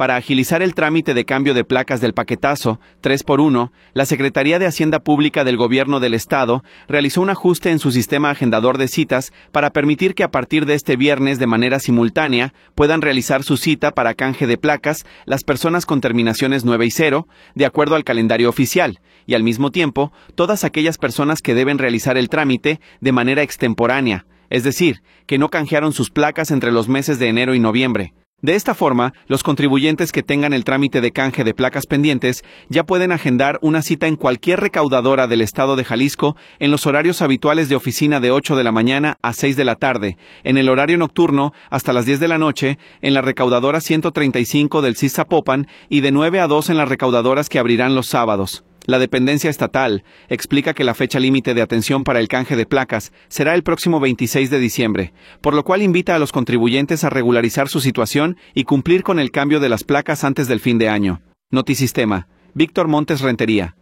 Para agilizar el trámite de cambio de placas del paquetazo 3x1, la Secretaría de Hacienda Pública del Gobierno del Estado realizó un ajuste en su sistema agendador de citas para permitir que a partir de este viernes de manera simultánea puedan realizar su cita para canje de placas las personas con terminaciones 9 y 0, de acuerdo al calendario oficial, y al mismo tiempo todas aquellas personas que deben realizar el trámite de manera extemporánea, es decir, que no canjearon sus placas entre los meses de enero y noviembre. De esta forma, los contribuyentes que tengan el trámite de canje de placas pendientes ya pueden agendar una cita en cualquier recaudadora del estado de Jalisco en los horarios habituales de oficina de 8 de la mañana a 6 de la tarde, en el horario nocturno hasta las 10 de la noche en la recaudadora 135 del CIS Zapopan y de 9 a 2 en las recaudadoras que abrirán los sábados. La dependencia estatal explica que la fecha límite de atención para el canje de placas será el próximo 26 de diciembre, por lo cual invita a los contribuyentes a regularizar su situación y cumplir con el cambio de las placas antes del fin de año. Notisistema. Víctor Montes Rentería.